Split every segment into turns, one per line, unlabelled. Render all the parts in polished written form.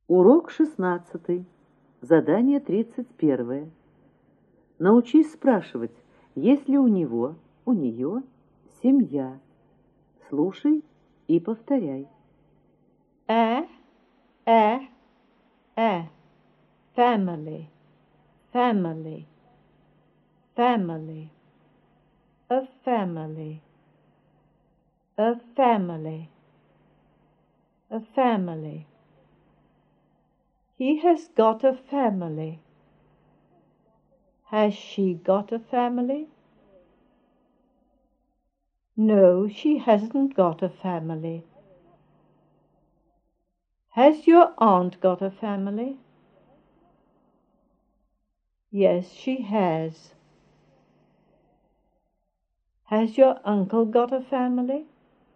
Урок 16. Задание 31. Научись спрашивать, есть ли у него, у нее семья. Слушай и повторяй.
a family, family, family, a family, a family, a family. He has got a family. Has she got a family? No, she hasn't got a family. Has your aunt got a family? Yes, she has. Has your uncle got a family?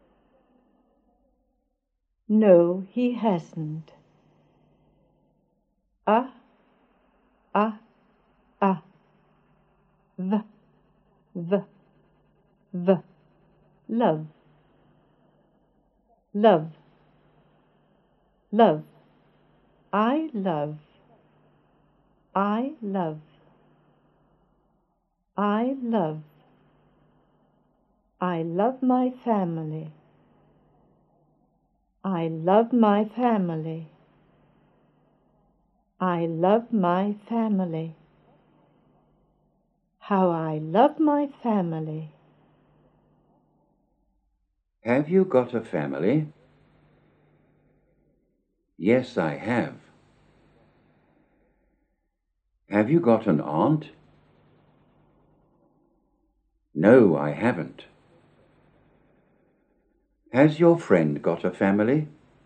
No, he hasn't. Ah, ah, ah. V, v, v. Love, love, love. I love, I love, I love. I love my family. I love my family. I love my family. How I love my family.
Have you got a family? Yes, I have. Have you got an aunt? No, I haven't. Has your friend got a family?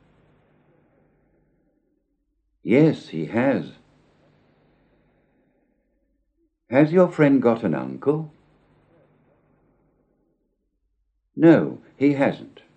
Yes, he has. Has your friend got an uncle? No, he hasn't.